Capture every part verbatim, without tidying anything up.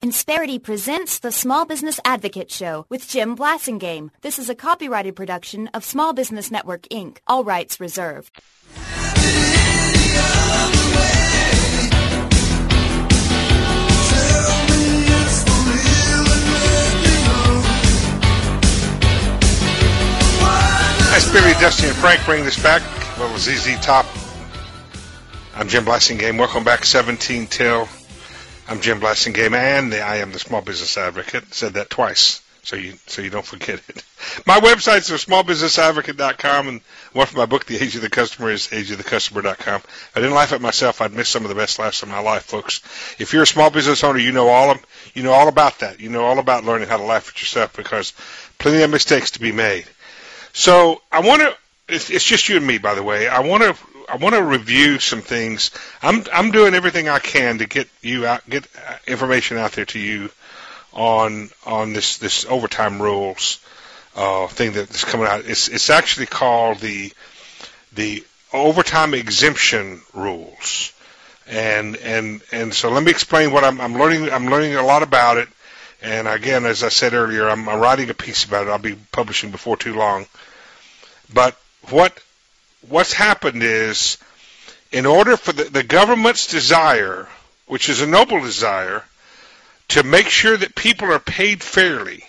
Insperity presents the Small Business Advocate Show with Jim Blasingame. This is a copyrighted production of Small Business Network, Incorporated. All rights reserved. Nice, Billy, Dusty, and Frank bring this back. A little Z Z Top. I'm Jim Blasingame. Welcome back, seventeen till. I'm Jim Blasingame, and I am the Small Business Advocate. Said that twice, so you so you don't forget it. My websites are small business advocate dot com, and one for my book, The Age of the Customer, is age of the customer dot com. If I didn't laugh at myself, I'd miss some of the best laughs of my life, folks. If you're a small business owner, you know all of, you know all about that. You know all about learning how to laugh at yourself, because plenty of mistakes to be made. So I want to. It's, it's just you and me, by the way. I want to. I want to review some things. I'm I'm doing everything I can to get you out, get information out there to you on on this this overtime rules uh, thing that's coming out. It's it's actually called the the overtime exemption rules, and and and so let me explain what I'm I'm learning. I'm learning a lot about it, and again, as I said earlier, I'm, I'm writing a piece about it. I'll be publishing before too long. But what What's happened is, in order for the, the government's desire, which is a noble desire, to make sure that people are paid fairly,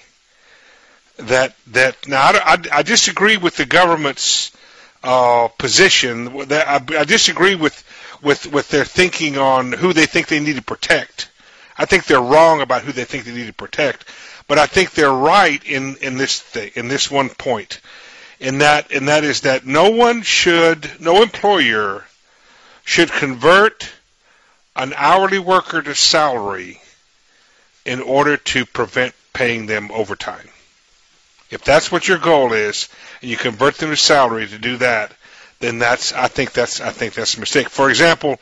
that that now I, I, I disagree with the government's uh, position. That I, I disagree with, with with their thinking on who they think they need to protect. I think they're wrong about who they think they need to protect, but I think they're right in in this thing, in this one point. And that, and that is that no one should, no employer should convert an hourly worker to salary in order to prevent paying them overtime. If that's what your goal is, and you convert them to salary to do that, then that's, I think that's, I think that's a mistake. For example,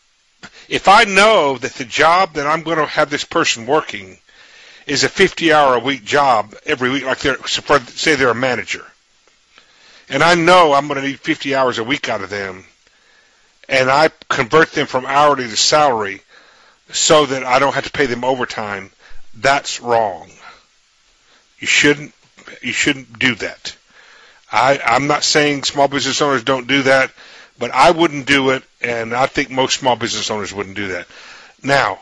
if I know that the job that I'm going to have this person working is a fifty hour a week job every week, like they're, say they're a manager, and I know I'm going to need fifty hours a week out of them, and I convert them from hourly to salary so that I don't have to pay them overtime, that's wrong. You shouldn't, you shouldn't do that. I, I'm not saying small business owners don't do that, but I wouldn't do it, and I think most small business owners wouldn't do that. Now,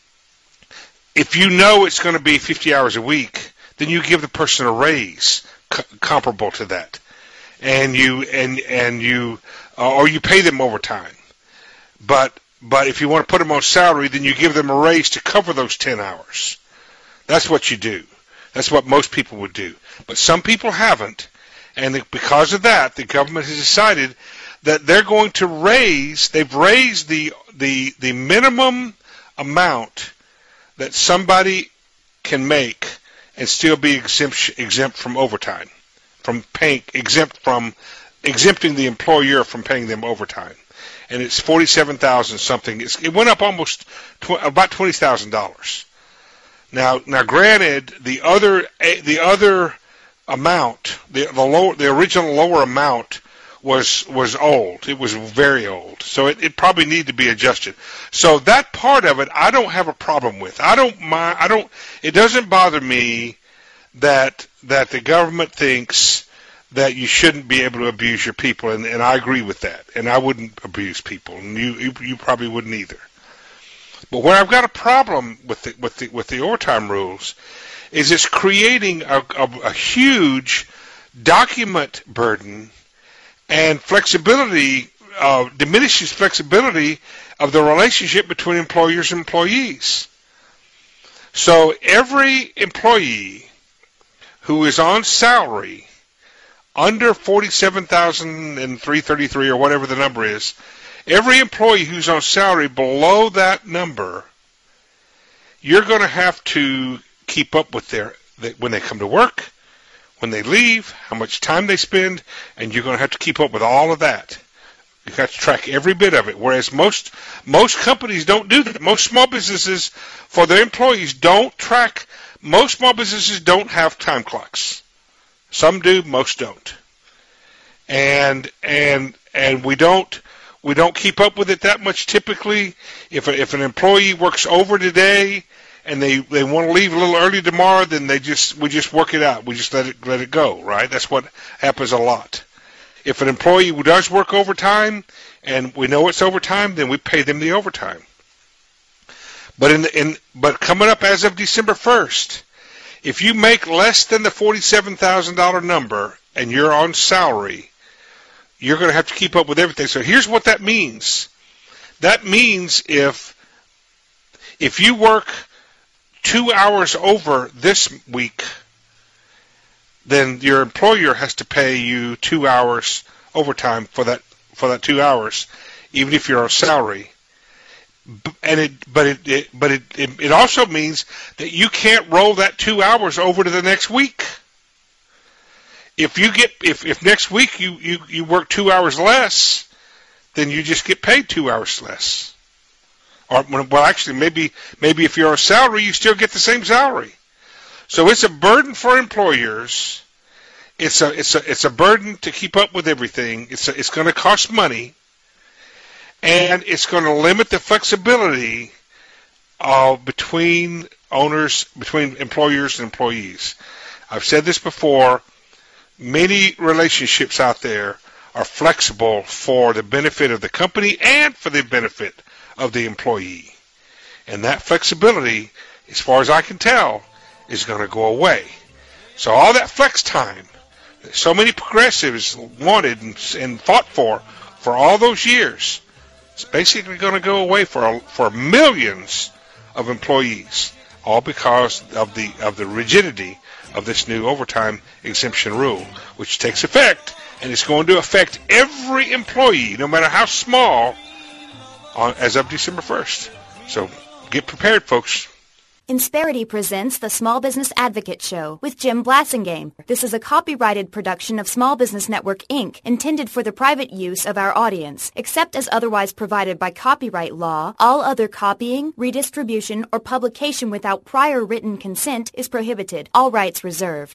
if you know it's going to be fifty hours a week, then you give the person a raise c- comparable to that. And you and and you uh, or you pay them overtime, but but if you want to put them on salary, then you give them a raise to cover those ten hours. That's what you do. That's what most people would do. But some people haven't, and because of that, the government has decided that they're going to raise. They've raised the the the minimum amount that somebody can make and still be exempt exempt from overtime. From paying exempt from exempting the employer from paying them overtime, and it's forty-seven thousand something. It's, it went up almost tw- about twenty thousand dollars. Now, now, granted, the other the other amount, the the lower the original lower amount was was old. It was very old, so it, it probably needed to be adjusted. So that part of it, I don't have a problem with. I don't mind. I don't. It doesn't bother me that that the government thinks that you shouldn't be able to abuse your people, and, and I agree with that, and I wouldn't abuse people, and you you, you probably wouldn't either. But where I've got a problem with the, with the, with the overtime rules is it's creating a, a, a huge document burden, and flexibility uh, diminishes flexibility of the relationship between employers and employees. So every employee who is on salary under forty-seven thousand three hundred thirty-three or whatever the number is, every employee who's on salary below that number, you're going to have to keep up with their, when they come to work, when they leave, how much time they spend, and you're going to have to keep up with all of that. You've got to track every bit of it, whereas most most companies don't do that. Most small businesses, for their employees, don't track. Most small businesses don't have time clocks. Some do, most don't. And and and we don't we don't keep up with it that much typically. If a, if an employee works over today and they, they want to leave a little early tomorrow, then they just we just work it out. We just let it let it go, right? That's what happens a lot. If an employee does work overtime and we know it's overtime, then we pay them the overtime. But in the, in but coming up as of December first, if you make less than the forty-seven thousand dollars number and you're on salary, you're going to have to keep up with everything. So here's what that means. That means if if you work two hours over this week, then your employer has to pay you two hours overtime for that for that two hours, even if you're on salary. And it, but it, it but it, it, it also means that you can't roll that two hours over to the next week. If you get if, if next week you, you, you work two hours less, then you just get paid two hours less. Or well, actually, maybe maybe if you're on salary, you still get the same salary. So it's a burden for employers. It's a it's a it's a burden to keep up with everything. It's a, it's going to cost money, and it's going to limit the flexibility uh, between owners, between employers and employees. I've said this before. Many relationships out there are flexible for the benefit of the company and for the benefit of the employee, and that flexibility, as far as I can tell, is going to go away. So all that flex time that so many progressives wanted and, and fought for for all those years, it's basically going to go away for for millions of employees, all because of the of the rigidity of this new overtime exemption rule, which takes effect, and it's going to affect every employee, no matter how small, on, as of December first. So get prepared, folks. Insperity presents the Small Business Advocate Show with Jim Blasingame. This is a copyrighted production of Small Business Network, Incorporated, intended for the private use of our audience. Except as otherwise provided by copyright law, all other copying, redistribution, or publication without prior written consent is prohibited. All rights reserved.